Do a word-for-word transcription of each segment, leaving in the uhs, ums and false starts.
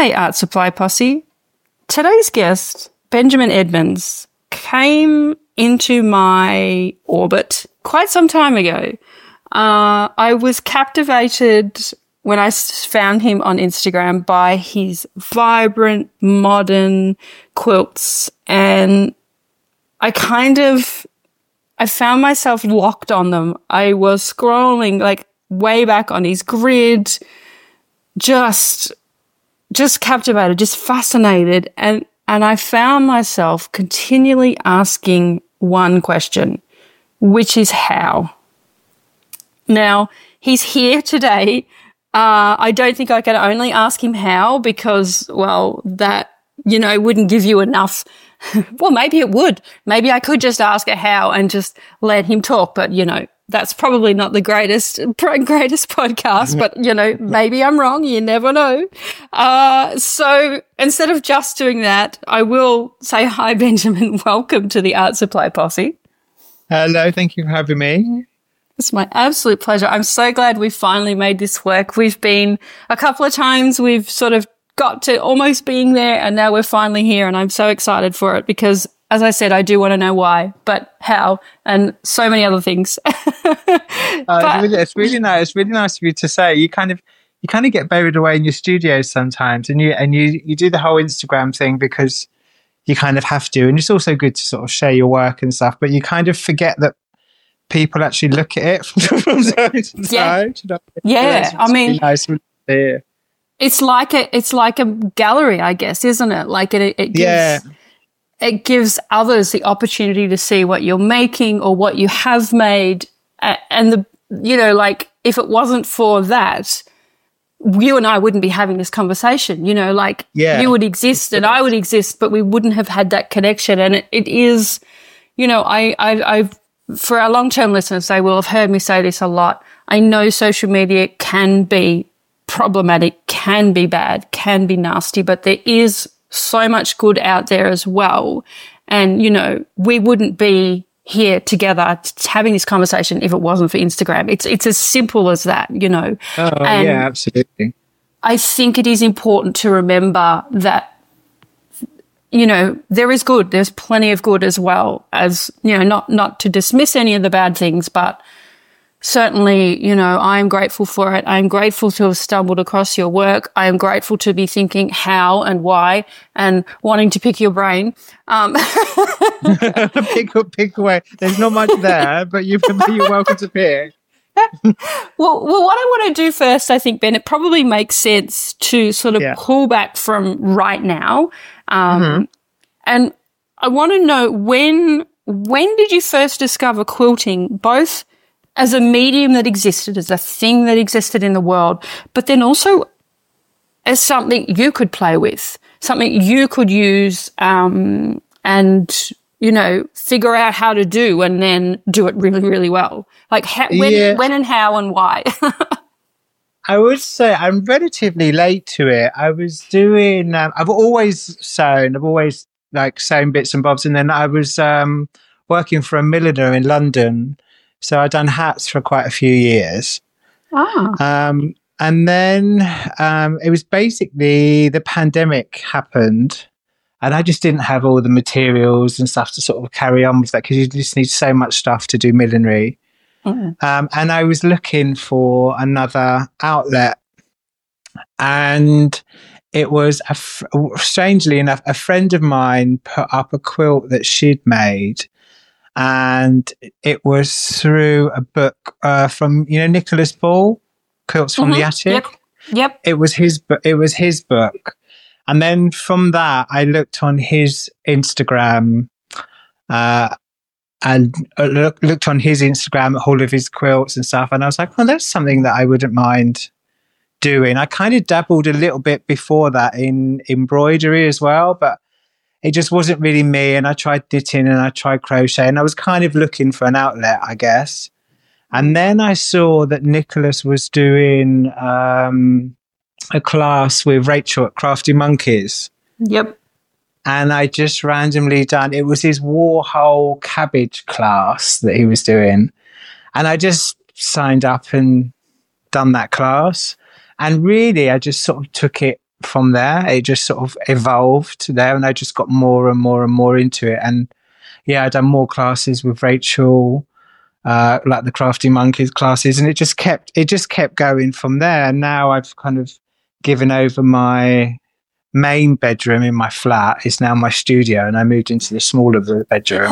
Hey, Art Supply Posse. Today's guest, Benjamin Edmonds, came into my orbit quite some time ago. Uh, I was captivated when I found him on Instagram by his vibrant, modern quilts, and I kind of, I found myself locked on them. I was scrolling like way back on his grid, just, just captivated, just fascinated. And, and I found myself continually asking one question, which is how? Now, he's here today. Uh, I don't think I can only ask him how because, well, that, you know, wouldn't give you enough. Well, maybe it would. Maybe I could just ask a how and just let him talk. But, you know, that's probably not the greatest, greatest podcast. But, you know, maybe I'm wrong. You never know. Uh, so instead of just doing that, I will say hi, Benjamin. Welcome to the Art Supply Posse. Hello. Thank you for having me. It's my absolute pleasure. I'm so glad we finally made this work. We've been a couple of times, we've sort of got to almost being there, and now we're finally here, and I'm so excited for it because, as I said, I do want to know why, but how, and so many other things. uh, it's, really, it's really nice. It's really nice of you to say. You kind of you kind of get buried away in your studios sometimes, and you and you you do the whole Instagram thing because you kind of have to, and it's also good to sort of share your work and stuff, but you kind of forget that people actually look at it from side to side. Yeah, yeah. I mean, really nice to hear. It's like a it's like a gallery, I guess, isn't it? Like it it gives, yeah. it gives others the opportunity to see what you're making or what you have made, and the you know, like if it wasn't for that, you and I wouldn't be having this conversation. You know, like yeah. you would exist and I would exist, but we wouldn't have had that connection. And it, it is, you know, I I I've for our long-term listeners, they will have heard me say this a lot. I know social media can be problematic, can be bad, can be nasty, but there is so much good out there as well. And, you know, we wouldn't be here together having this conversation if it wasn't for Instagram. It's it's as simple as that, you know. Oh, and yeah, absolutely. I think it is important to remember that, you know, there is good. There's plenty of good as well as, you know, not, not to dismiss any of the bad things, but certainly, you know, I am grateful for it. I am grateful to have stumbled across your work. I am grateful to be thinking how and why and wanting to pick your brain. Um. pick, pick away. There's not much there, but you, you're welcome to pick. well, well, what I want to do first, I think, Ben, it probably makes sense to sort of yeah. pull back from right now. Um, mm-hmm. And I want to know when, when did you first discover quilting, both as a medium that existed, as a thing that existed in the world, but then also as something you could play with, something you could use, um, and, you know, figure out how to do and then do it really, really well. Like how, when, yeah. when and how and why. I would say I'm relatively late to it. I was doing, um, I've always sewn, I've always like sewn bits and bobs. And then I was um, working for a milliner in London. So I'd done hats for quite a few years. Ah. Um, and then um, it was basically the pandemic happened. And I just didn't have all the materials and stuff to sort of carry on with that because you just need so much stuff to do millinery. Mm. Um, and I was looking for another outlet, and it was, a f- strangely enough, a friend of mine put up a quilt that she'd made, and it was through a book uh, from, you know, Nicholas Ball, Quilts from mm-hmm. the Attic. Yep. Yep. It was his. Bu- it was his book, and then from that, I looked on his Instagram. Uh, And look, looked on his Instagram at all of his quilts and stuff. And I was like, well, that's something that I wouldn't mind doing. I kind of dabbled a little bit before that in embroidery as well, but it just wasn't really me. And I tried knitting and I tried crochet, and I was kind of looking for an outlet, I guess. And then I saw that Nicholas was doing um, a class with Rachel at Crafty Monkeys. Yep. And I just randomly done, it was his Warhol cabbage class that he was doing. And I just signed up and done that class. And really, I just sort of took it from there. It just sort of evolved there, and I just got more and more and more into it. And yeah, I've done more classes with Rachel, uh, like the Crafty Monkeys classes, and it just kept it just kept going from there. And now I've kind of given over my main bedroom in my flat. It's now my studio, and I moved into the smaller bedroom.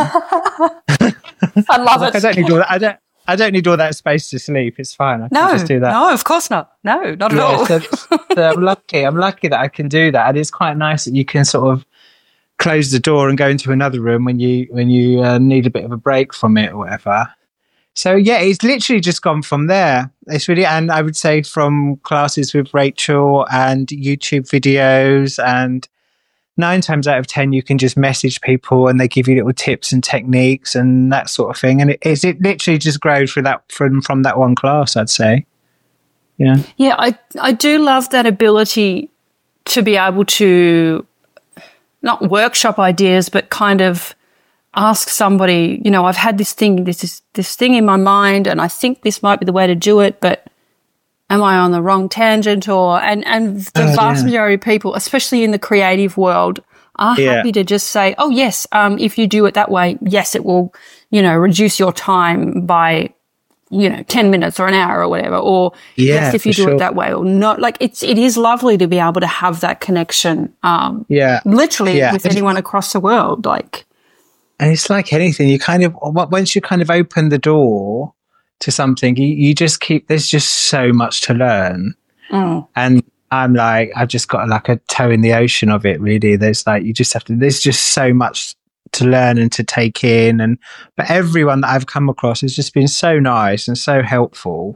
I love like, it. I don't need all that. I don't. I don't need all that space to sleep. It's fine. I no, can just do that. No, of course not. No, not at yeah, all. so, so I'm lucky. I'm lucky that I can do that, and it's quite nice that you can sort of close the door and go into another room when you when you uh, need a bit of a break from it or whatever. So yeah, it's literally just gone from there. It's really, and I would say from classes with Rachel and YouTube videos, and nine times out of ten, you can just message people and they give you little tips and techniques and that sort of thing. And it, it's, it literally just grows from that, from, from that one class, I'd say. Yeah. Yeah, I, I do love that ability to be able to not workshop ideas, but kind of ask somebody, you know, I've had this thing, this is this thing in my mind, and I think this might be the way to do it, but am I on the wrong tangent? Or and and the oh, vast yeah. majority of people, especially in the creative world, are yeah. happy to just say, "Oh yes, um, if you do it that way, yes, it will, you know, reduce your time by, you know, ten minutes or an hour or whatever." Or yeah, yes, if you do sure. it that way, or not. Like it's it is lovely to be able to have that connection. Um, yeah, literally yeah. with anyone across the world, like. And it's like anything. You kind of once you kind of open the door to something, you, you just keep, there's just so much to learn. Mm. And I'm like, I've just got like a toe in the ocean of it, really. There's like, you just have to, there's just so much to learn and to take in. And, but everyone that I've come across has just been so nice and so helpful.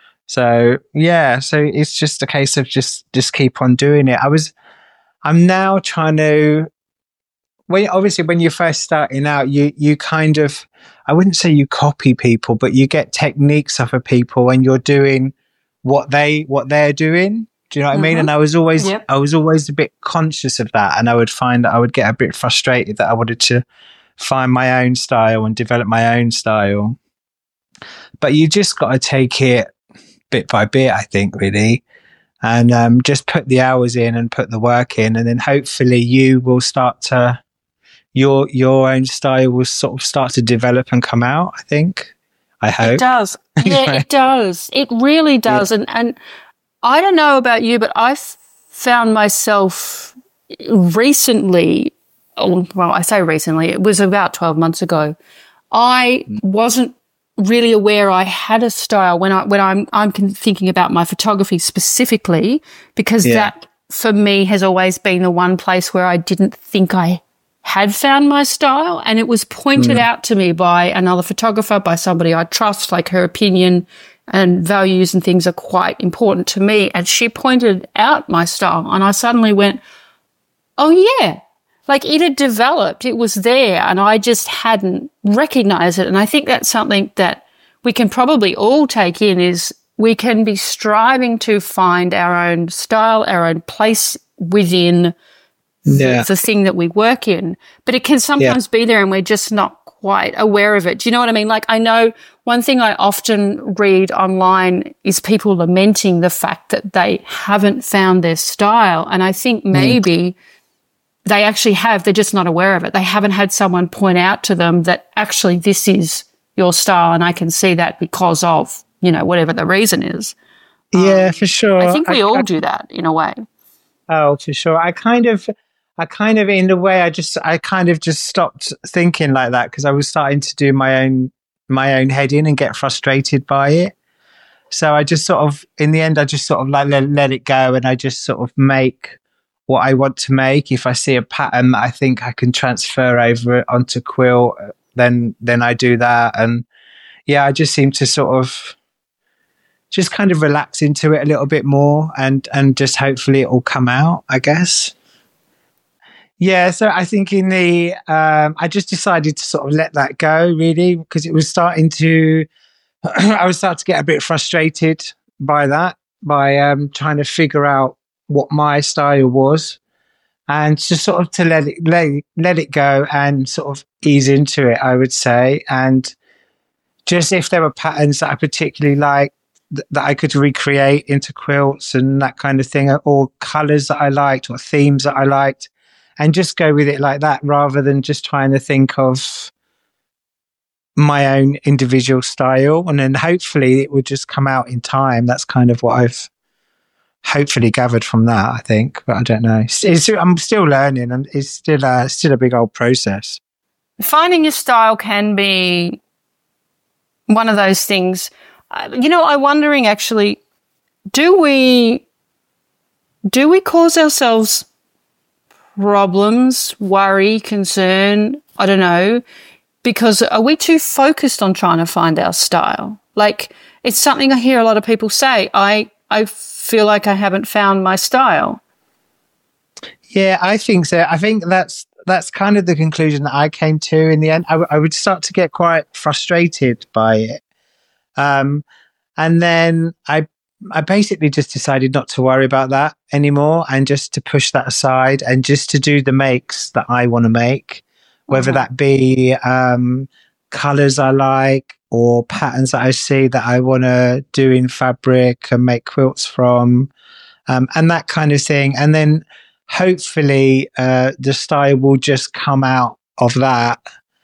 So yeah, so it's just a case of just, just keep on doing it. I was, I'm now trying to, when, obviously when you're first starting out, you, you kind of, I wouldn't say you copy people, but you get techniques off of people and you're doing what they, what they're doing. Do you know what mm-hmm. I mean? And I was always, yep. I was always a bit conscious of that. And I would find that I would get a bit frustrated that I wanted to find my own style and develop my own style. But you just got to take it bit by bit, I think, really. And um, just put the hours in and put the work in. And then hopefully you will start to, your your own style will sort of start to develop and come out, I think. I hope. It does. Yeah, it does. It really does. Yeah. And and I don't know about you, but I've found myself recently, well, I say recently, it was about twelve months ago. I wasn't really aware I had a style when I when I'm I'm thinking about my photography specifically, because yeah. that for me has always been the one place where I didn't think I had found my style, and it was pointed mm. out to me by another photographer, by somebody I trust, like her opinion and values and things are quite important to me. And she pointed out my style and I suddenly went, oh yeah, like it had developed, it was there and I just hadn't recognized it. And I think that's something that we can probably all take in, is we can be striving to find our own style, our own place within yeah. the, the thing that we work in, but it can sometimes yeah. be there and we're just not quite aware of it. Do you know what I mean? Like I know one thing I often read online is people lamenting the fact that they haven't found their style. And I think maybe mm. they actually have, they're just not aware of it. They haven't had someone point out to them that actually this is your style and I can see that because of, you know, whatever the reason is. Yeah, um, for sure. I think we I, all I, do that in a way. Oh, for sure. I kind of, I kind of, in a way, I just, I kind of just stopped thinking like that because I was starting to do my own, my own head in and get frustrated by it. So I just sort of, in the end, I just sort of like let, let it go, and I just sort of make what I want to make. If I see a pattern that I think I can transfer over onto quilt, then then I do that. And yeah, I just seem to sort of just kind of relax into it a little bit more, and and just hopefully it will come out, I guess. Yeah, so I think in the, um, I just decided to sort of let that go, really, because it was starting to, I was starting to get a bit frustrated by that, by um, trying to figure out what my style was, and just sort of to let it, let, let it go and sort of ease into it, I would say. And just if there were patterns that I particularly like, th- that I could recreate into quilts and that kind of thing, or colors that I liked or themes that I liked, and just go with it like that rather than just trying to think of my own individual style. And then hopefully it would just come out in time. That's kind of what I've hopefully gathered from that, I think, but I don't know. It's, it's, I'm still learning, and it's still uh, still a big old process. Finding your style can be one of those things. Uh, you know, I'm wondering actually, do we do we cause ourselves problems, worry, concern? I don't know, because are we too focused on trying to find our style? Like, it's something I hear a lot of people say. I I feel like I haven't found my style. Yeah, I think so. I think that's that's kind of the conclusion that I came to in the end. I, w- I would start to get quite frustrated by it. Um, and then I I basically just decided not to worry about that anymore, and just to push that aside and just to do the makes that I want to make, whether Uh-huh. that be um, colors I like or patterns that I see that I want to do in fabric and make quilts from, um, and that kind of thing. And then hopefully uh, the style will just come out of that.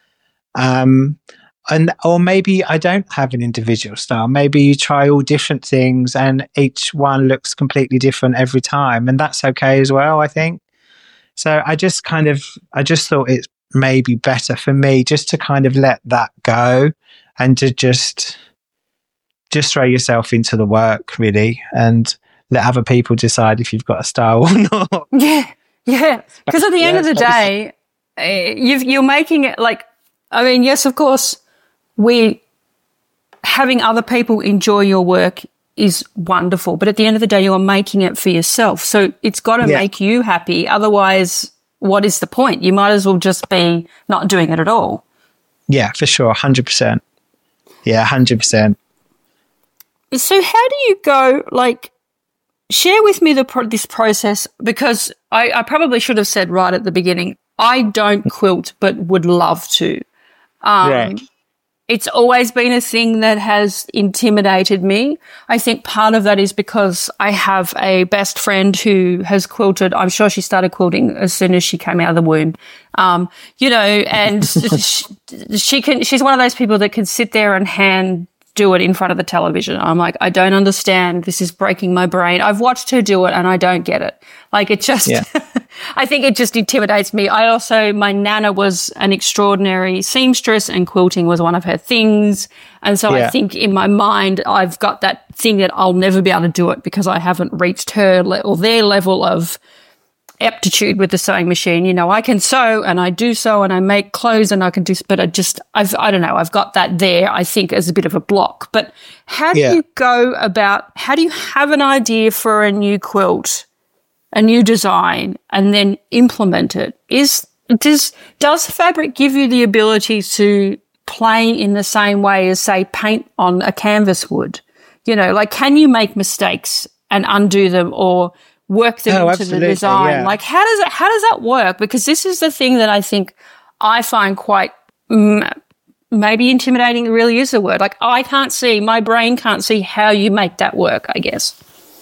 Um, and or maybe I don't have an individual style. Maybe you try all different things and each one looks completely different every time, and that's okay as well, I think. So I just kind of, I just thought it's maybe better for me just to kind of let that go and to just, just throw yourself into the work, really, and let other people decide if you've got a style or not. Yeah, yeah. Because at the Yeah, end of the it's day, uh, you've, you're making it like, I mean, yes, of course, we having other people enjoy your work is wonderful, but at the end of the day, you're making it for yourself. So it's got to Yeah. make you happy. Otherwise, what is the point? You might as well just be not doing it at all. Yeah, for sure. one hundred percent. Yeah, one hundred percent. So how do you go, like, share with me the pro- this process, because I, I probably should have said right at the beginning, I don't quilt but would love to. Um, Right. It's always been a thing that has intimidated me. I think part of that is because I have a best friend who has quilted. I'm sure she started quilting as soon as she came out of the womb. Um, you know, and she, she can, she's one of those people that can sit there and hand do it in front of the television. I'm like, I don't understand. This is breaking my brain. I've watched her do it and I don't get it. Like, it just, Yeah. I think it just intimidates me. I also, my nana was an extraordinary seamstress and quilting was one of her things. And so Yeah. I think in my mind, I've got that thing that I'll never be able to do it because I haven't reached her le- or their level of aptitude with the sewing machine. You know, I can sew and I do sew and I make clothes and I can do, but I just, I've, I don't know, I've got that there, I think, as a bit of a block. But how do Yeah. you go about, how do you have an idea for a new quilt, a new design, and then implement it? Is, does, does fabric give you the ability to play in the same way as, say, paint on a canvas would? You know, like, can you make mistakes and undo them or work them Oh, into the absolutely, design? yeah. Like, how does it, how does that work? Because this is the thing that I think I find quite, mm, maybe intimidating really is the word. Like, I can't see, my brain can't see how you make that work, I guess.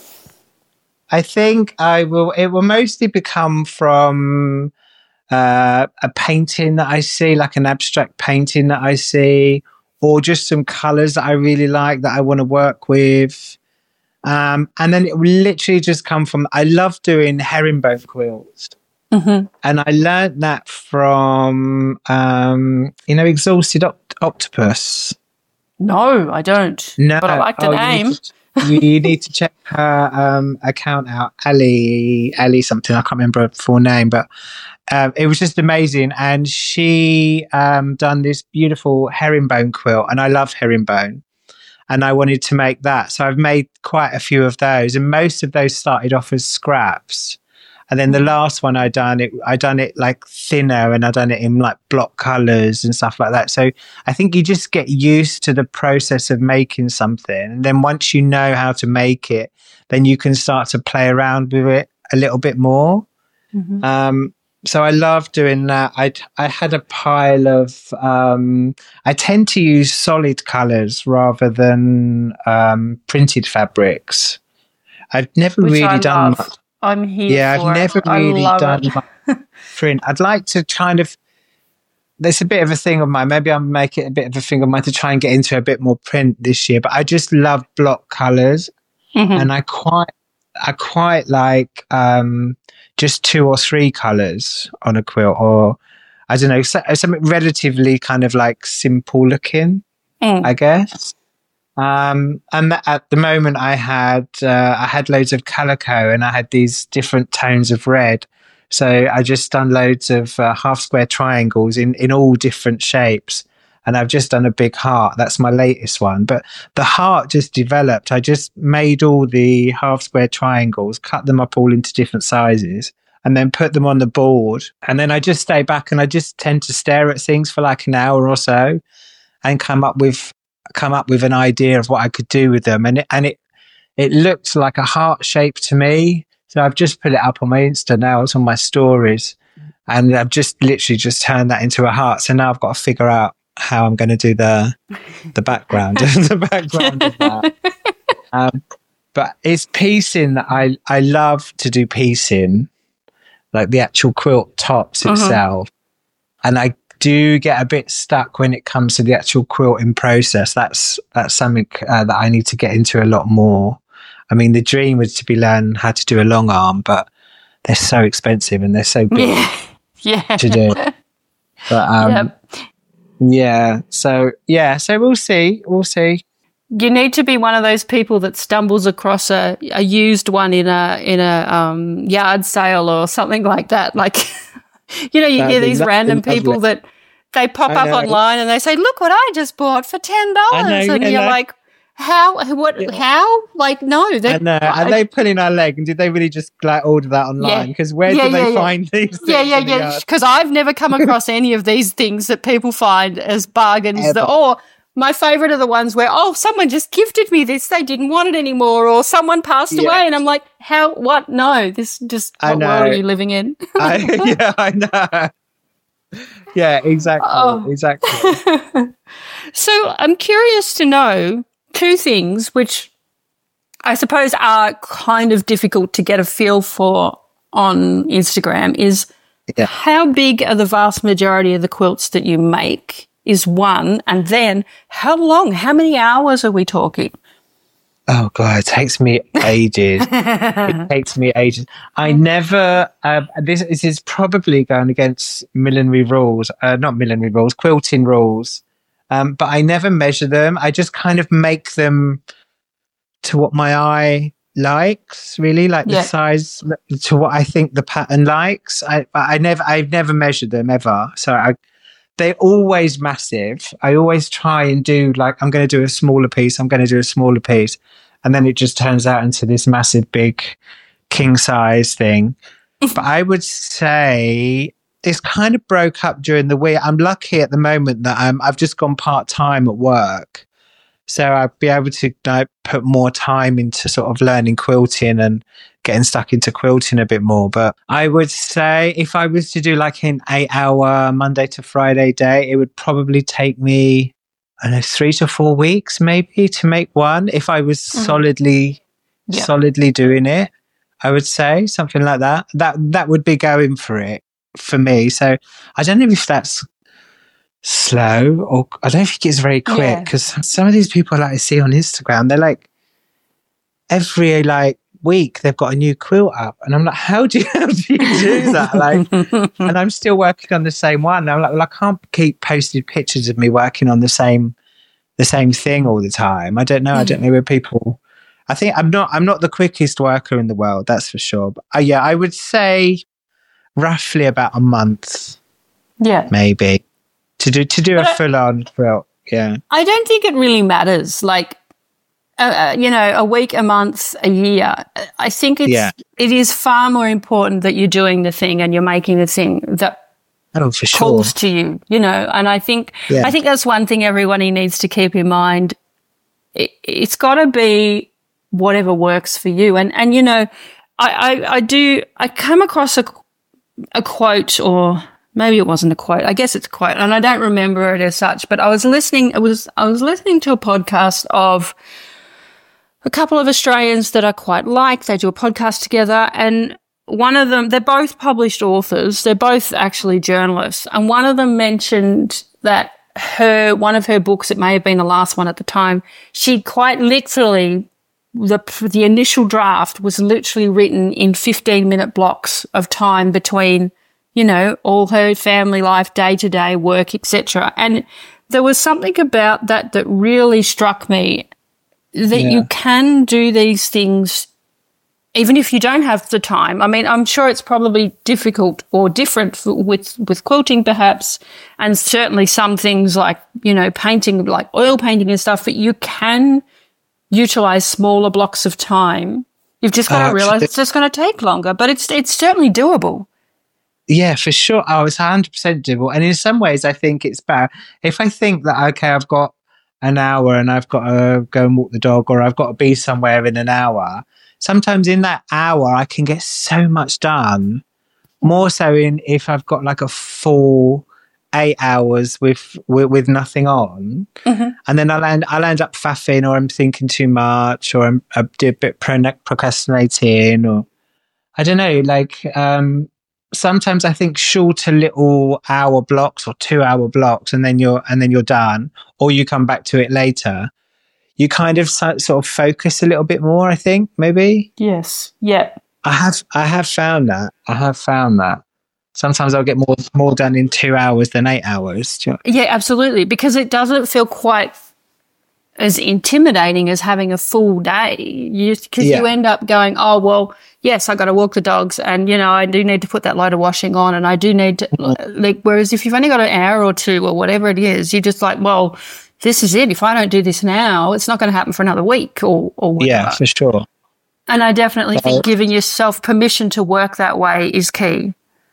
I think I will, it will mostly become from uh, a painting that I see, like an abstract painting that I see, or just some colors that I really like that I want to work with. Um, and then it will literally just come from, I love doing herringbone quilts. Mm-hmm. And I learned that from, um, you know, Exhausted Oct- Octopus. No, I don't. No, But I like the oh, name. You need, to, you need to check her um, account out, Ali, Ali something. I can't remember her full name, but um, it was just amazing. And she um, done this beautiful herringbone quilt, and I love herringbone. And I wanted to make that. So I've made quite a few of those. And most of those started off as scraps. And then the last one I done it, I done it like thinner, and I done it in like block colors and stuff like that. So I think you just get used to the process of making something. And then once you know how to make it, then you can start to play around with it a little bit more. Mm-hmm. Um, so I love doing that. I I had a pile of. Um, I tend to use solid colours rather than um, printed fabrics. I've never Which really I done love. much. I'm here Yeah, for I've never it. I really love done it. much print. I'd like to kind of. There's a bit of a thing of mine. Maybe I'll make it a bit of a thing of mine to try and get into a bit more print this year. But I just love block colours, Mm-hmm. and I quite, I quite like um, just two or three colours on a quilt, or I don't know, so, something relatively kind of like simple looking, Mm. I guess. Um, and th- at the moment, I had uh, I had loads of calico, and I had these different tones of red. So I just done loads of uh, half square triangles in, in all different shapes. And I've just done a big heart. That's my latest one. But the heart just developed. I just made all the half square triangles, cut them up all into different sizes, and then put them on the board. And then I just stay back and I just tend to stare at things for like an hour or so and come up with come up with an idea of what I could do with them. And it, and it, it looked like a heart shape to me. So I've just put it up on my Insta now. It's on my stories, and I've just literally just turned that into a heart. So now I've got to figure out how I'm going to do the the background, the background of that. Um, but it's piecing that I I love to do piecing, like the actual quilt tops Uh-huh. itself, and I do get a bit stuck when it comes to the actual quilting process. That's that's something uh, that I need to get into a lot more. I mean, the dream was to be learn how to do a long arm, but they're so expensive and they're so big Yeah. Yeah. to do. But um, Yep. yeah, so yeah, so we'll see, we'll see. You need to be one of those people that stumbles across a, a used one in a in a um, yard sale or something like that. Like, you know, you That'd hear be these lo- random lovely. people that they pop I up know. online and they say, "Look what I just bought for ten I dollars," know, and yeah, you're no. like, "How? What? Yeah. How? Like, no, they, I know. Are they pulling our leg? And did they really just like order that online? Because where Yeah, do they yeah, yeah. find these things? Yeah, yeah, in the yeah. yard? Because I've never come across any of these things that people find as bargains. Ever. That, or my favourite are the ones where, oh, someone just gifted me this, they didn't want it anymore, or someone passed Yeah. away, and I'm like, how? What? No, this just I what know. world are you living in? I, yeah, I know. Yeah, exactly, Oh. exactly. So I'm curious to know two things, which I suppose are kind of difficult to get a feel for on Instagram, is Yeah. how big are the vast majority of the quilts that you make is one, and then how long, how many hours are we talking? Oh god, it takes me ages. It takes me ages. I never. Uh, this, this is probably going against millinery rules, uh, not millinery rules, quilting rules. Um, but I never measure them. I just kind of make them to what my eye likes, really, like Yeah. the size to what I think the pattern likes. I, I never, I've never measured them ever. So I, they're always massive. I always try and do like, I'm going to do a smaller piece. I'm going to do a smaller piece. And then it just turns out into this massive, big king size thing. But I would say it's kind of broke up during the week. I'm lucky at the moment that um, I've just gone part time at work. So I'd be able to like, put more time into sort of learning quilting and getting stuck into quilting a bit more. But I would say if I was to do like an eight hour Monday to Friday day, it would probably take me, I don't know, three to four weeks maybe to make one. If I was Mhm. solidly, Yeah. solidly doing it, I would say something like that. That, that would be going for it for me. So I don't know if that's slow or I don't think it's very quick Yeah. because some of these people like I see on Instagram, they're like every like week they've got a new quilt up and I'm like, how do you, how do you do that? Like, and I'm still working on the same one. I'm like, well, I can't keep posting pictures of me working on the same the same thing all the time. I don't know. I don't know where people. I think I'm not. I'm not the quickest worker in the world. That's for sure. But uh, yeah, I would say roughly about a month, Yeah. maybe. To do to do But a I- full on quilt, yeah. I don't think it really matters. Like, uh, uh, you know, a week, a month, a year. I think it's Yeah. it is far more important that you're doing the thing and you're making the thing that Oh, for sure. calls to you. You know, and I think Yeah. I think that's one thing everybody needs to keep in mind. It, it's got to be whatever works for you. And and you know, I, I I do I come across a a quote, or maybe it wasn't a quote. I guess it's a quote, and I don't remember it as such. But I was listening. It was I was listening to a podcast of a couple of Australians that I quite like. They do a podcast together, and one of them, they're both published authors. They're both actually journalists, and one of them mentioned that her one of her books, it may have been the last one at the time, she quite literally. The the initial draft was literally written in fifteen minute blocks of time between, you know, all her family life, day to day work, et cetera. And there was something about that that really struck me, that yeah. you can do these things even if you don't have the time. I mean, I'm sure it's probably difficult or different with with quilting perhaps, and certainly some things like, you know, painting, like oil painting and stuff, but you can utilize smaller blocks of time. You've just got to uh, realize it's just going to take longer, but it's it's certainly doable. Yeah, for sure. Oh, it's one hundred percent doable. And in some ways, I think it's better. If I think that, okay, I've got an hour and I've got to go and walk the dog, or I've got to be somewhere in an hour, sometimes in that hour, I can get so much done. More so in if I've got like a full eight hours with with, with nothing on, mm-hmm. and then I'll end I'll end up faffing, or I'm thinking too much, or I'm I do a bit procrastinating, or I don't know. Like um, sometimes I think shorter little hour blocks or two hour blocks, and then you're and then you're done, or you come back to it later. You kind of so, sort of focus a little bit more. I think maybe. Yes. Yeah. I have I have found that I have found that. Sometimes I'll get more more done in two hours than eight hours. You know? Yeah, absolutely, because it doesn't feel quite as intimidating as having a full day. Because you, yeah. you end up going, oh, well, yes, I got to walk the dogs, and, you know, I do need to put that load of washing on, and I do need to, mm-hmm. like, whereas if you've only got an hour or two or whatever it is, you're just like, well, this is it. If I don't do this now, it's not going to happen for another week or, or whatever. Yeah, for sure. And I definitely so, think giving yourself permission to work that way is key.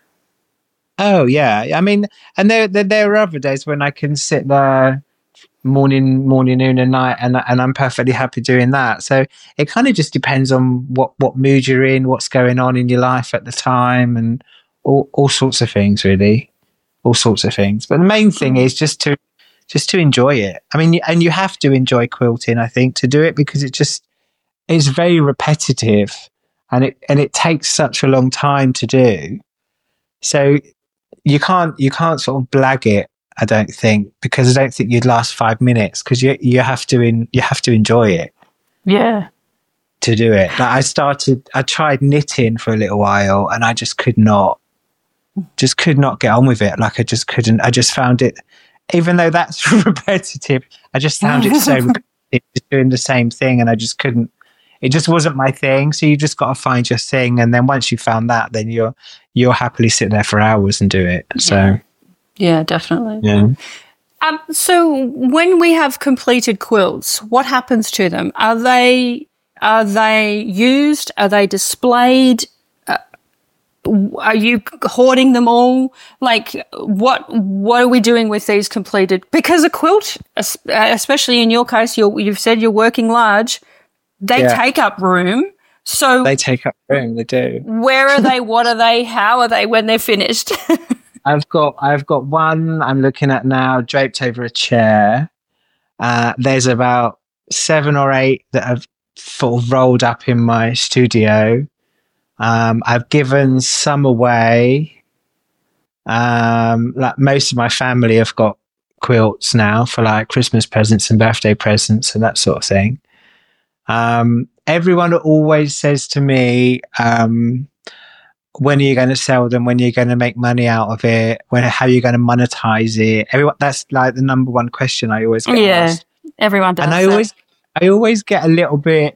Oh, yeah. I mean, and there, there there are other days when I can sit there morning, morning, noon and night, and and I'm perfectly happy doing that. So it kind of just depends on what, what mood you're in, what's going on in your life at the time, and all, all sorts of things, really. All sorts of things. But the main thing is just to just to enjoy it. I mean, and you have to enjoy quilting, I think, to do it, because it just it's very repetitive, and it and it takes such a long time to do. So you can't you can't sort of blag it, I don't think, because I don't think you'd last five minutes, because you you have to in you have to enjoy it. Yeah. To do it. Like I started I tried knitting for a little while, and I just could not just could not get on with it. Like I just couldn't I just found it, even though that's repetitive, I just found it so repetitive, just doing the same thing, and I just couldn't it just wasn't my thing. So you just got to find your thing, and then once you found that, then you're you'll happily sit there for hours and do it. So yeah, yeah definitely. Yeah. Um, so when we have completed quilts, what happens to them? Are they are they used? Are they displayed? Uh, are you hoarding them all? Like what what are we doing with these completed? Because a quilt, especially in your case, you're, you've said you're working large. They yeah. take up room. So they take up room. They do. Where are they? What are they? How are they when they're finished? I've got I've got one I'm looking at now, draped over a chair. Uh, there's about seven or eight that have sort of rolled up in my studio. Um, I've given some away. Um, like most of my family have got quilts now for like Christmas presents and birthday presents and that sort of thing. Um, everyone always says to me, um, when are you going to sell them? When are you going to make money out of it? When, how are you going to monetize it? Everyone, that's like the number one question I always get yeah, asked. Everyone does. And I that. always, I always get a little bit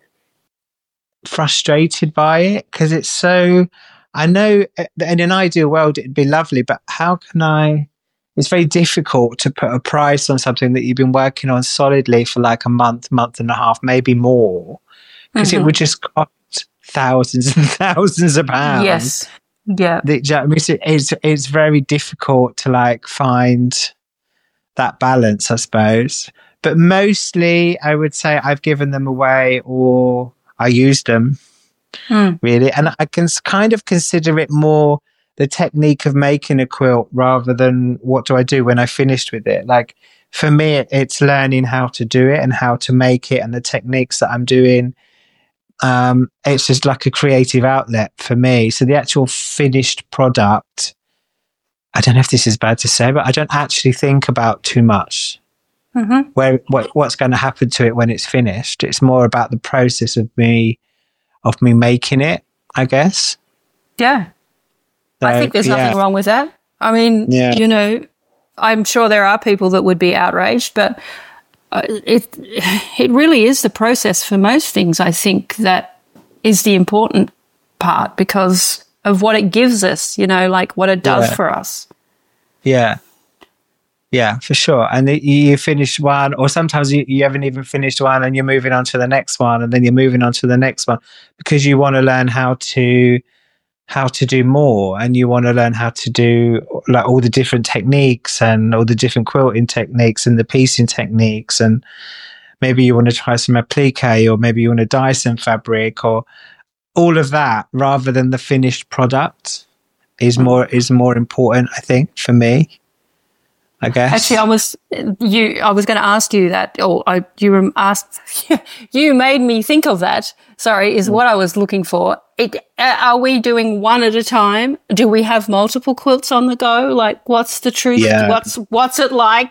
frustrated by it, because it's so, I know in an ideal world it'd be lovely, but how can I, it's very difficult to put a price on something that you've been working on solidly for like a month, month and a half, maybe more, because mm-hmm. it would just cost thousands and thousands of pounds. Yes. Yeah. The, it's, it's very difficult to like find that balance, I suppose. But mostly I would say I've given them away or I used them, mm. really. And I can kind of consider it more the technique of making a quilt rather than what do I do when I finished with it. Like for me, it's learning how to do it and how to make it and the techniques that I'm doing. Um, it's just like a creative outlet for me. So the actual finished product, I don't know if this is bad to say, but I don't actually think about too much mm-hmm. where what, what's going to happen to it when it's finished. It's more about the process of me of me making it, I guess. Yeah. So, I think there's yeah. nothing wrong with that. I mean, yeah. you know, I'm sure there are people that would be outraged, but uh, it it really is the process for most things, I think, that is the important part because of what it gives us, you know, like what it does yeah. for us. Yeah. Yeah, for sure. And you, you finish one, or sometimes you, you haven't even finished one and you're moving on to the next one and then you're moving on to the next one because you want to learn how to how to do more and you want to learn how to do like all the different techniques and all the different quilting techniques and the piecing techniques, and maybe you want to try some applique or maybe you want to dye some fabric or all of that rather than the finished product is more is more important, I think, for me. I guess. Actually, I was you. I was going to ask you that, or I, you asked. You made me think of that. Sorry, is what I was looking for. It, are we doing one at a time? Do we have multiple quilts on the go? Like, what's the truth? Yeah. What's what's it like?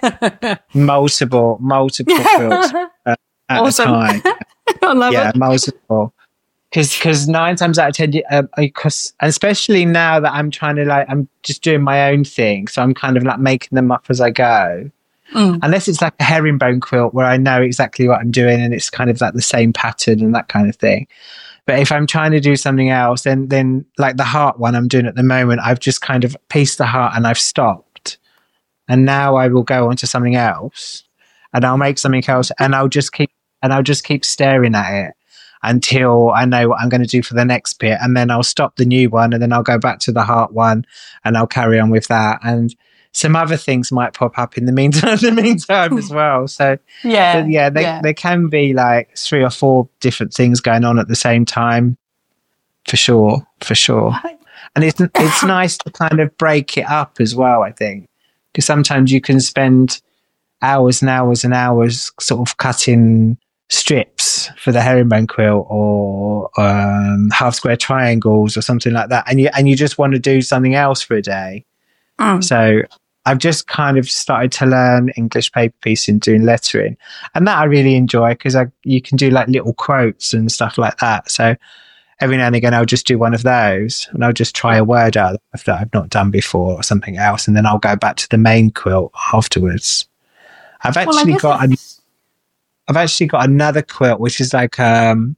multiple, multiple quilts uh, at awesome. a time. I love yeah, it. Yeah, multiple. Because nine times out of ten, um, because especially now that I'm trying to like, I'm just doing my own thing, so I'm kind of like making them up as I go. Mm. Unless it's like a herringbone quilt where I know exactly what I'm doing and it's kind of like the same pattern and that kind of thing. But if I'm trying to do something else, then then like the heart one I'm doing at the moment, I've just kind of pieced the heart and I've stopped, and now I will go on to something else, and I'll make something else, and I'll just keep and I'll just keep staring at it until I know what I'm going to do for the next bit. And then I'll stop the new one and then I'll go back to the heart one and I'll carry on with that. And some other things might pop up in the meantime, in the meantime as well. So yeah, so yeah, they, yeah, there can be like three or four different things going on at the same time. For sure, for sure. And it's, it's nice to kind of break it up as well, I think, because sometimes you can spend hours and hours and hours sort of cutting strips for the herringbone quilt or um, half square triangles or something like that, and you and you just want to do something else for a day. Mm. So I've just kind of started to learn English paper piecing, doing lettering, and that I really enjoy because I you can do like little quotes and stuff like that. So every now and again I'll just do one of those and I'll just try a word out that I've not done before or something else, and then I'll go back to the main quilt afterwards. I've actually well, got a I've actually got another quilt, which is like, um,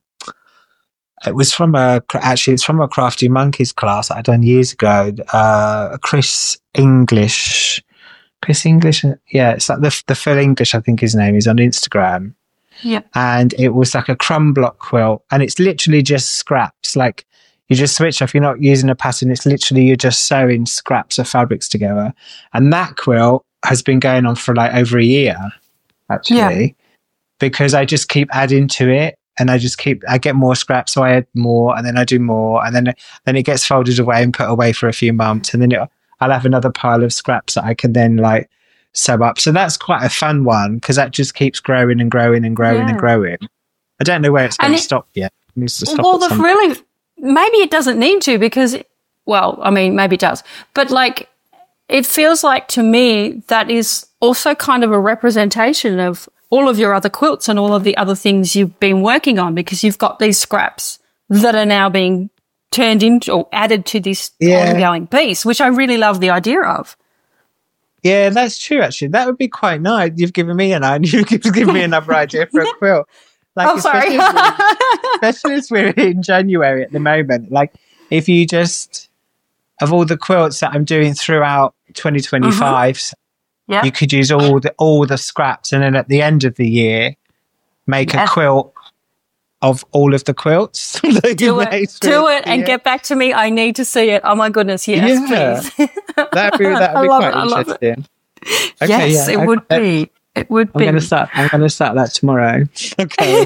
it was from a, actually it's from a Crafty Monkeys class that I'd done years ago. Uh, Chris English, Chris English. Yeah. It's like the, the Phil English, I think his name is, on Instagram. Yeah. And it was like a crumb block quilt, and it's literally just scraps. Like you just switch off. You're not using a pattern. It's literally, you're just sewing scraps of fabrics together. And that quilt has been going on for like over a year, actually. Yeah. Because I just keep adding to it, and I just keep, I get more scraps, so I add more, and then I do more, and then then it gets folded away and put away for a few months, and then it, I'll have another pile of scraps that I can then like sew up. So that's quite a fun one because that just keeps growing and growing and growing yeah. and growing. I don't know where it's going it, to stop yet. It needs to stop. Well, the really, maybe it doesn't need to because, well, I mean, maybe it does, but like it feels like to me that is also kind of a representation of all of your other quilts and all of the other things you've been working on, because you've got these scraps that are now being turned into or added to this yeah. ongoing piece, which I really love the idea of. Yeah, that's true, actually. That would be quite nice. You've given me an idea. You've given me another idea for a quilt. Like, oh, sorry. Especially as we're in January at the moment. Like, if you just, of all the quilts that I'm doing throughout twenty twenty-five, mm-hmm. Yeah. you could use all the all the scraps, and then at the end of the year, make yeah. a quilt of all of the quilts. do it, do it, and get back to me. I need to see it. Oh my goodness, yes, yeah. please. that'd be that'd be quite it, interesting. It. Okay, yes, yeah, it would okay. be. It would I'm be. I'm gonna start. I'm gonna start that tomorrow. Okay,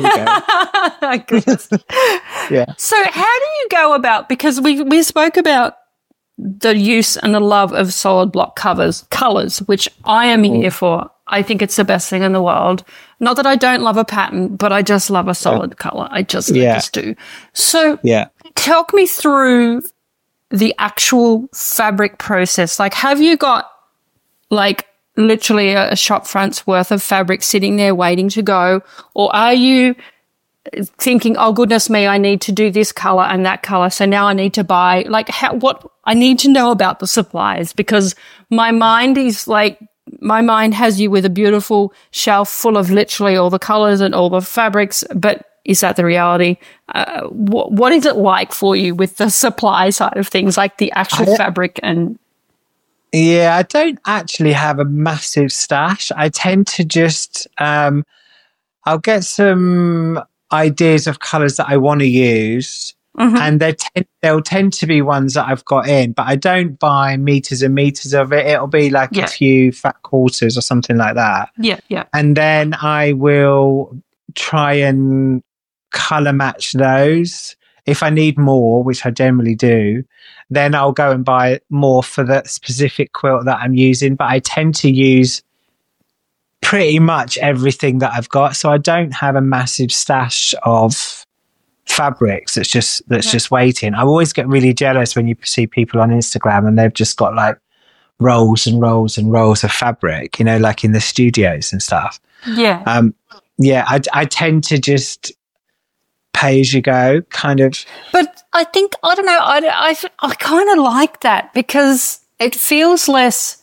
there we go. yeah. So, how do you go about? Because we we spoke about the use and the love of solid block covers, colors, which I am here for. I think it's the best thing in the world. Not that I don't love a pattern, but I just love a solid yeah. color. I just, yeah. I just do. So yeah. talk me through the actual fabric process. Like, have you got like literally a, a shop front's worth of fabric sitting there waiting to go? Or are you thinking, oh, goodness me, I need to do this color and that color, so now I need to buy, like, how, what, I need to know about the supplies, because my mind is like, my mind has you with a beautiful shelf full of literally all the colors and all the fabrics, but is that the reality? Uh, wh- what is it like for you with the supply side of things, like the actual I, fabric and... Yeah, I don't actually have a massive stash. I tend to just, um, I'll get some ideas of colours that I want to use, mm-hmm. and they tend, they'll tend to be ones that I've got in, but I don't buy meters and meters of it. It'll be like yeah. a few fat quarters or something like that. Yeah, yeah. And then I will try and colour match those. If I need more, which I generally do, then I'll go and buy more for the specific quilt that I'm using. But I tend to use pretty much everything that I've got, so I don't have a massive stash of fabrics that's just that's yeah. just waiting. I always get really jealous when you see people on Instagram and they've just got like rolls and rolls and rolls of fabric, you know, like in the studios and stuff. Yeah. Um, yeah, I, I tend to just pay as you go, kind of. But I think, I don't know, I, I, I kind of like that because it feels less...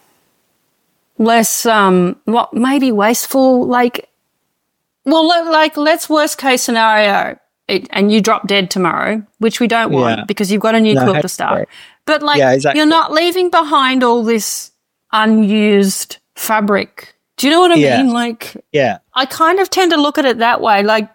less, um, what, maybe wasteful, like, well, like, let's worst case scenario, it, and you drop dead tomorrow, which we don't want yeah. because you've got a new no, quilt to start. But, like, yeah, exactly. You're not leaving behind all this unused fabric. Do you know what I yeah. mean? Like, yeah. I kind of tend to look at it that way. Like,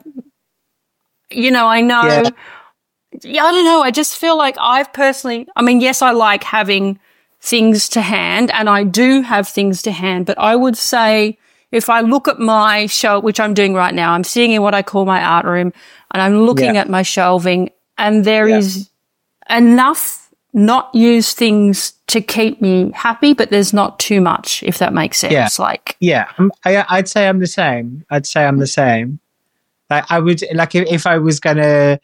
you know, I know, yeah. yeah, I don't know. I just feel like I've personally, I mean, yes, I like having things to hand, and I do have things to hand, but I would say if I look at my shelf, which I'm doing right now, I'm sitting in what I call my art room, and I'm looking yeah. at my shelving, and there yeah. is enough not used things to keep me happy, but there's not too much, if that makes sense. Yeah. Like, yeah, I, I'd say I'm the same. I'd say I'm the same. Like, I would, like, if, if I was going to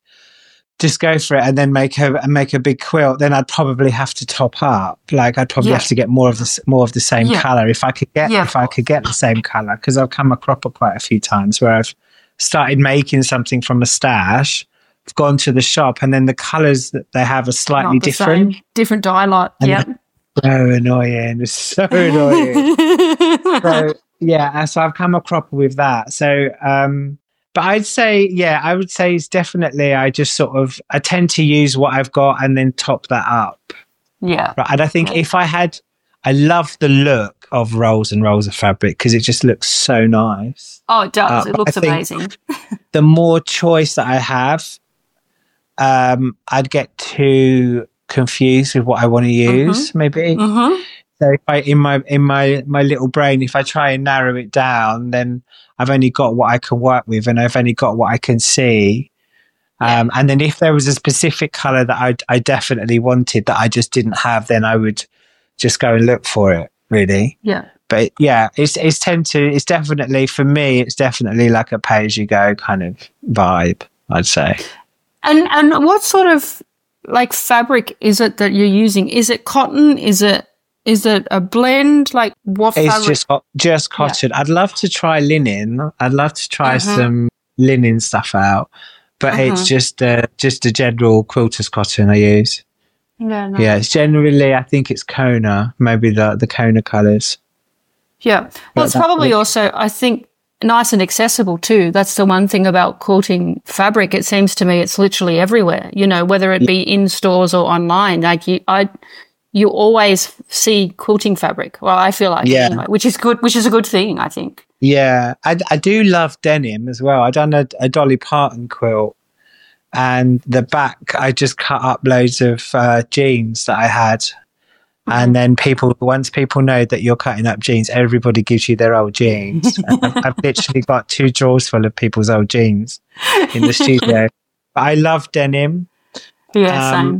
just go for it and then make a make a big quilt, then I'd probably have to top up. Like, I'd probably yeah. have to get more of the more of the same yeah. color if I could get yeah. if I could get the same color. Because I've come across it quite a few times where I've started making something from a stash, I've gone to the shop, and then the colors that they have are slightly the different, same. different dye lot. Yeah, so annoying. It's so annoying. So yeah, so I've come across with that. So. um But I'd say, yeah, I would say it's definitely, I just sort of, I tend to use what I've got and then top that up. Yeah. Right. And I think yeah. if I had, I love the look of rolls and rolls of fabric because it just looks so nice. Oh, it does. Uh, it looks amazing. The more choice that I have, um, I'd get too confused with what I want to use, mm-hmm. maybe. Mm-hmm. So if I, in my in my my little brain, if I try and narrow it down, then I've only got what I can work with, and I've only got what I can see. Um, yeah. And then if there was a specific color that I I definitely wanted that I just didn't have, then I would just go and look for it. Really, yeah. But yeah, it's it's tend to it's definitely for me. It's definitely like a pay as you go kind of vibe, I'd say. And and what sort of like fabric is it that you're using? Is it cotton? Is it Is it a blend? Like what It's fabric? just just cotton. Yeah. I'd love to try linen. I'd love to try uh-huh. some linen stuff out, but uh-huh. it's just uh, just a general quilter's cotton I use. Yeah, no. Yeah. It's generally, I think it's Kona, maybe the the Kona colours. Yeah. Well, but it's probably also, I think, nice and accessible too. That's the one thing about quilting fabric. It seems to me it's literally everywhere. You know, whether it be in stores or online. Like you, I. You always see quilting fabric. Well, I feel like yeah. anyway, which is good, which is a good thing, I think. Yeah, I, I do love denim as well. I done a, a Dolly Parton quilt, and the back I just cut up loads of uh, jeans that I had, mm-hmm. and then people once people know that you're cutting up jeans, everybody gives you their old jeans. I've, I've literally got two drawers full of people's old jeans in the studio. But I love denim. Yeah, um, same.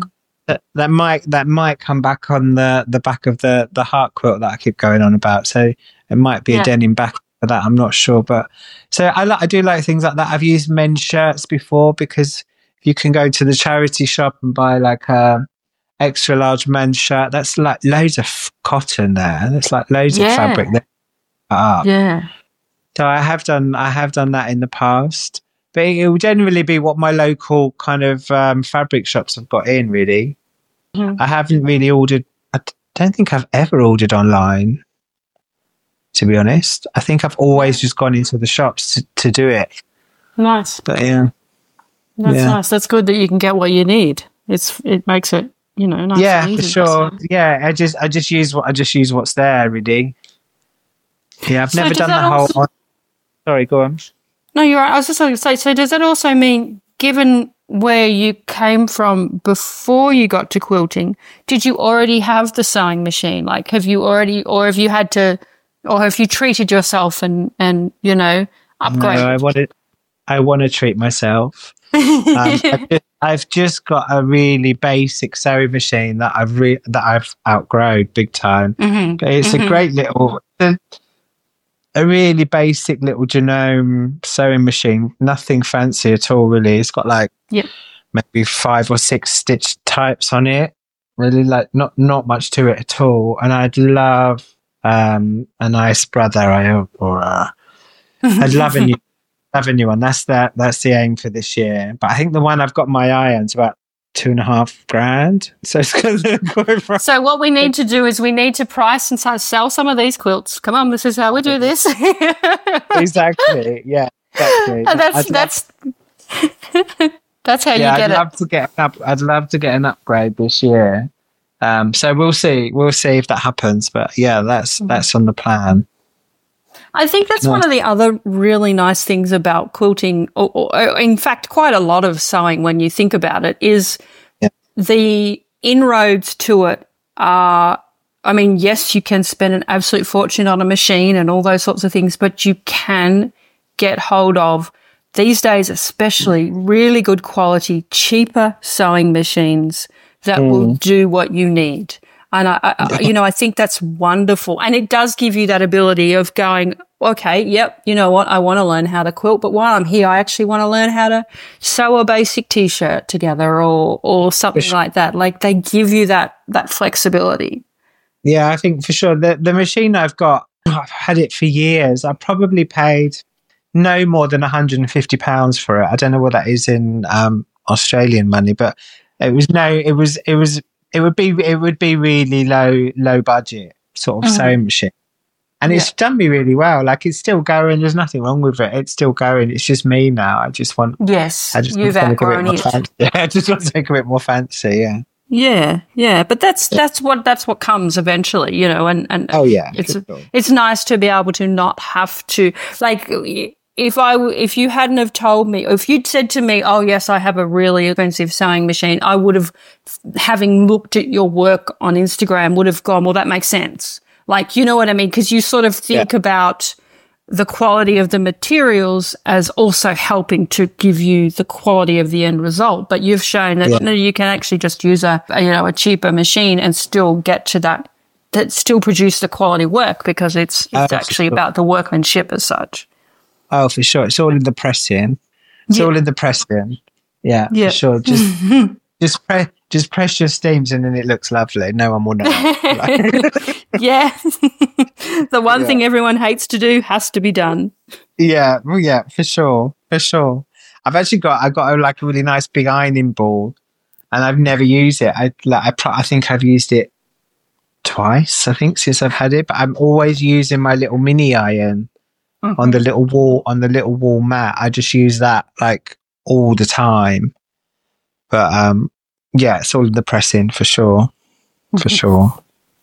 that, that might that might come back on the, the back of the, the heart quilt that I keep going on about. So it might be Yeah. a denim back for that. I'm not sure, but so I like I do like things like that. I've used men's shirts before because you can go to the charity shop and buy like a extra large men's shirt. That's like loads of cotton there. That's like loads Yeah. of fabric there. Up. Yeah. So I have done I have done that in the past, but it will generally be what my local kind of um, fabric shops have got in. Really, Mhm. I haven't really ordered. I d- don't think I've ever ordered online. To be honest, I think I've always just gone into the shops to, to do it. Nice. But yeah, That's Yeah. nice. That's good that you can get what you need. It's it makes it, you know, nice. yeah, and for easy. sure. Yeah, I just I just use what I just use what's there. Really. Yeah, I've So never does done the that whole. also- Sorry, go on. No, you're right. I was just going to say, so does that also mean, given where you came from before you got to quilting, did you already have the sewing machine? Like, have you already, or have you had to, or have you treated yourself and, and you know, upgrade? No, I want to. I want to treat myself. Um, I've, just, I've just got a really basic sewing machine that I've re- that I've outgrown big time. Mhm, But it's mhm. a great little, a, a really basic little genome sewing machine. Nothing fancy at all, really. It's got like Yep. maybe five or six stitch types on it. Really, like not not much to it at all. And I'd love um, a nice brother. I hope, or uh, I'd love a new. Have a new one. That's that. That's the aim for this year. But I think the one I've got my eye on is about two and a half grand. So it's going to go for. So what we need to do is we need to price and start- sell some of these quilts. Come on, this is how we do this. Exactly. Yeah. Exactly. And that's I'd that's that's how love, you yeah. get I'd it. love to get an up. I'd love to get an upgrade this year. Um. So we'll see. We'll see if that happens. But yeah, that's Mm-hmm. that's on the plan. I think that's one of the other really nice things about quilting, or, or, or in fact, quite a lot of sewing when you think about it, is Yeah. the inroads to it are, I mean, yes, you can spend an absolute fortune on a machine and all those sorts of things, but you can get hold of, these days especially, really good quality, cheaper sewing machines that will do what you need. And I, I, you know, I think that's wonderful. And it does give you that ability of going, okay, yep, you know what? I want to learn how to quilt, but while I'm here, I actually want to learn how to sew a basic t-shirt together or, or something sure. like that. Like they give you that, that flexibility. Yeah, I think for sure the the machine I've got, I've had it for years. I probably paid no more than one hundred and fifty pounds for it. I don't know what that is in um, Australian money, but it was no, it was it was it would be it would be really low low budget sort of Mhm. sewing machine, and it's done me really well. Like it's still going. There's nothing wrong with it. It's still going. It's just me now. I just want. Yes, I just you've want to make a outgrown bit more it. fancy. Yeah, I just want to make a bit more fancy. Yeah. Yeah, yeah, but that's that's what that's what comes eventually, you know, and and Oh yeah. it's for sure. it's nice to be able to not have to, like, if I w- if you hadn't have told me, if you'd said to me, oh yes, I have a really expensive sewing machine, I would have, having looked at your work on Instagram, would have gone, well, that makes sense. Like, you know what I mean? Because you sort of think about the quality of the materials as also helping to give you the quality of the end result. But you've shown that Yeah. no, you can actually just use a, a, you know, a cheaper machine and still get to that, that still produce the quality work because it's, it's Oh, for actually sure. about the workmanship as such. Oh, for sure. It's all in the pressing. It's Yeah. all in the pressing. Yeah, Yeah. for sure. Just just press just press your steams and then it looks lovely. No one will know. Like- Yeah. The one Yeah. thing everyone hates to do has to be done. yeah, well, yeah, for sure. For sure. I've actually got I got a, like a really nice big ironing board and I've never used it. I like I, pro- I think I've used it twice, I think, since I've had it, but I'm always using my little mini iron on the little wall on the little wall mat. I just use that like all the time. But um yeah, it's all in the pressing for sure. For sure.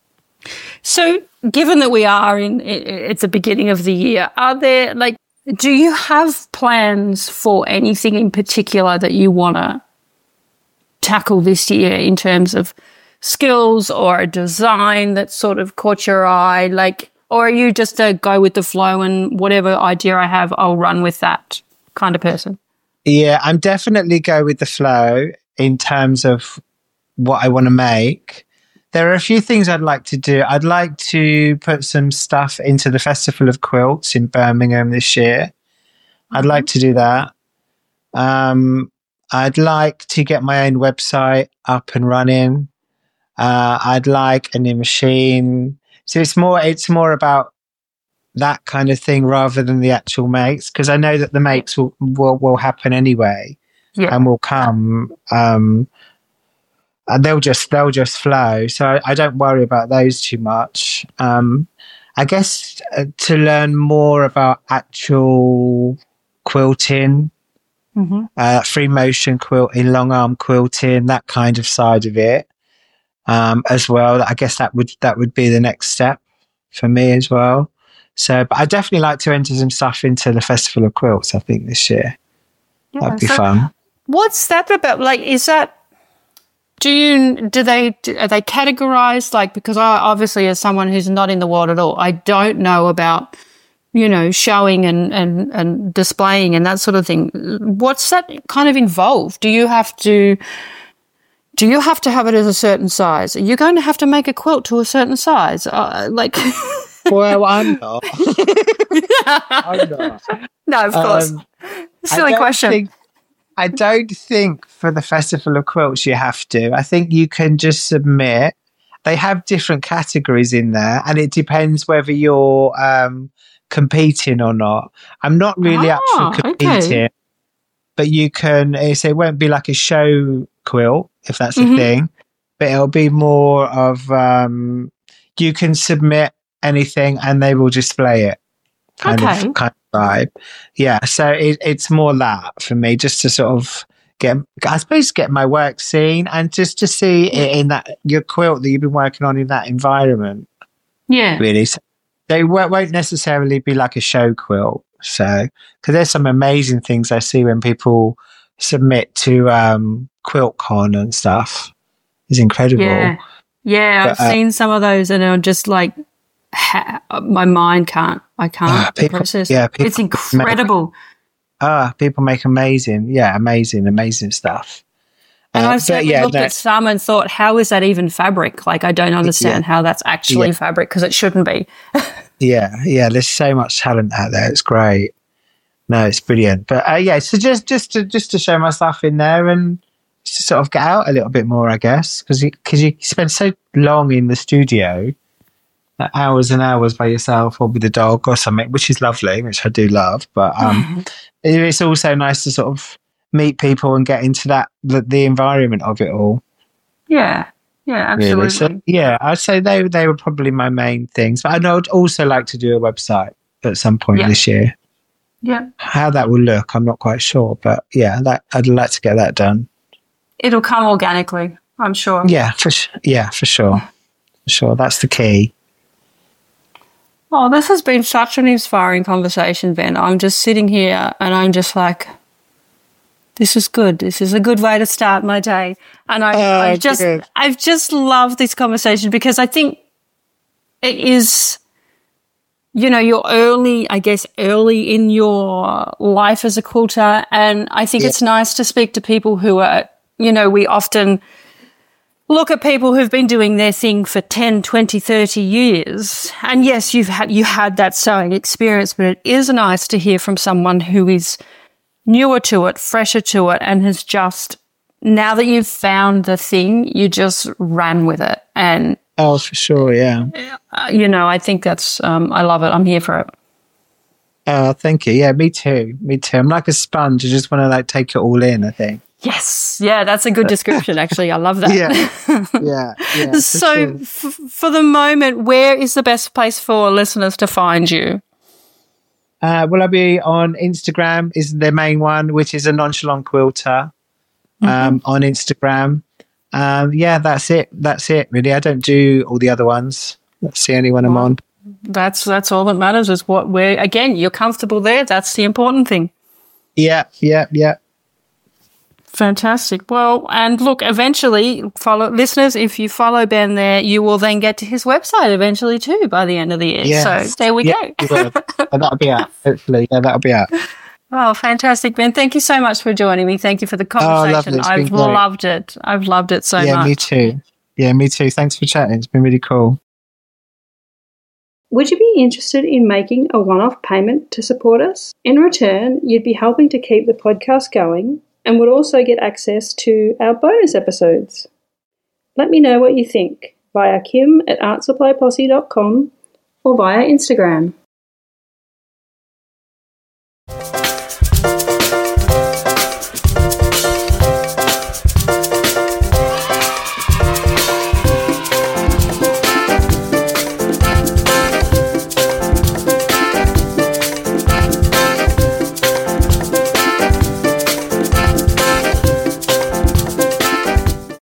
So, given that we are in, i- at the beginning of the year, are there, like, do you have plans for anything in particular that you want to tackle this year in terms of skills or a design that sort of caught your eye? Like, or are you just a go with the flow and whatever idea I have, I'll run with that kind of person? Yeah, I'm definitely go with the flow in terms of what I want to make. There are a few things I'd like to do. I'd like to put some stuff into the Festival of Quilts in Birmingham this year. I'd mm-hmm. like to do that. Um, I'd like to get my own website up and running. Uh, I'd like a new machine. So it's more, it's more about that kind of thing rather than the actual makes, because I know that the makes will, will, will happen anyway yeah. and will come. Um, and they'll just, they'll just flow. So I, I don't worry about those too much. Um, I guess uh, to learn more about actual quilting, mm-hmm. uh, free motion quilting, long arm quilting, that kind of side of it, um, as well. I guess that would, that would be the next step for me as well. So, but I definitely like to enter some stuff into the Festival of Quilts, I think, this year. Yeah, that'd be so fun. What's that about? Like, is that, do you, do they, do, are they categorized? Like, because I obviously, as someone who's not in the world at all, I don't know about, you know, showing and, and, and displaying and that sort of thing. What's that kind of involved? Do you have to, do you have to have it as a certain size? Are you going to have to make a quilt to a certain size? Uh, like... Well, I'm not. I'm not. No, of course. Um, Silly question. Think, I don't think for the Festival of Quilts you have to. I think you can just submit. They have different categories in there, and it depends whether you're um, competing or not. I'm not really ah, up for competing, okay. but you can. So it won't be like a show quilt, if that's mm-hmm. a thing, but it'll be more of um, you can submit anything and they will display it kind okay. of kind of vibe. Yeah, so it, it's more that for me, just to sort of get, I suppose, get my work seen and just to see it in that your quilt that you've been working on in that environment. Yeah, really. So they won't, won't necessarily be like a show quilt. So because there's some amazing things I see when people submit to um, QuiltCon and stuff. It's incredible. Yeah, yeah, but, I've uh, seen some of those and are just like. Ha- my mind can't, I can't uh, people, process. Yeah, people it's incredible. Ah, uh, people make amazing, yeah, amazing, amazing stuff. And uh, I've certainly yeah, looked no. at some and thought, how is that even fabric? Like, I don't understand yeah. how that's actually yeah. fabric because it shouldn't be. yeah, yeah, there's so much talent out there. It's great. No, it's brilliant. But uh, yeah, so just just to just to show my stuff in there and just to sort of get out a little bit more, I guess, because because you, you spend so long in the studio. Hours and hours by yourself or with a dog or something, which is lovely, which I do love. But um, it's also nice to sort of meet people and get into that the, the environment of it all. Yeah, yeah, absolutely. Really. So, yeah, I'd say they they were probably my main things. But I would also like to do a website at some point yeah. this year. Yeah, how that will look, I'm not quite sure, but yeah, that I'd like to get that done. It'll come organically, I'm sure. Yeah, for yeah, for sure, for sure. That's the key. Oh, this has been such an inspiring conversation, Ben. I'm just sitting here and I'm just like, this is good. This is a good way to start my day. And I, oh, I've just, good. I've just loved this conversation because I think it is, you know, you're early, I guess, early in your life as a quilter. And I think yeah. it's nice to speak to people who are, you know, we often look at people who've been doing their thing for ten, twenty, thirty years. And yes, you've had, you had that sewing experience, but it is nice to hear from someone who is newer to it, fresher to it, and has just, now that you've found the thing, you just ran with it. And oh, for sure, yeah. Uh, you know, I think that's, um, I love it. I'm here for it. Oh, thank you. Yeah, me too. Me too. I'm like a sponge. I just want to like take it all in, I think. Yes. Yeah, that's a good description, actually. I love that. yeah. Yeah. yeah so sure. f- for the moment, where is the best place for listeners to find you? Uh, will I be on Instagram is the main one, which is a nonchalant quilter um, mm-hmm. on Instagram. Um, yeah, that's it. That's it, really. I don't do all the other ones. That's the only one I'm on. That's that's all that matters is what we're, again, you're comfortable there. That's the important thing. Yeah, yeah, yeah. Fantastic. Well, and look, eventually, follow listeners, if you follow Ben there, you will then get to his website eventually too by the end of the year. Yes. So there we yeah, go. and that'll be out, hopefully. Yeah, that'll be out. Oh, fantastic, Ben. Thank you so much for joining me. Thank you for the conversation. Oh, I've loved it. I've loved it so yeah, much. Yeah, me too. Yeah, me too. Thanks for chatting. It's been really cool. Would you be interested in making a one-off payment to support us? In return, you'd be helping to keep the podcast going and would also get access to our bonus episodes. Let me know what you think via kim at art supply posse dot com or via Instagram.